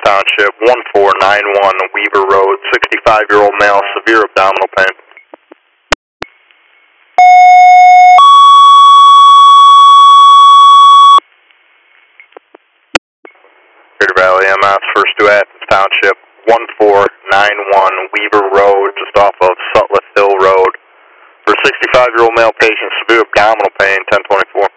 Township, 1491 Weaver Road, 65-year-old male, severe abdominal pain. Crater Valley MS, first to Athens Township, 1491 Weaver Road, just off of Sutliff Hill Road. For a 65-year-old male patient, severe abdominal pain, 1024.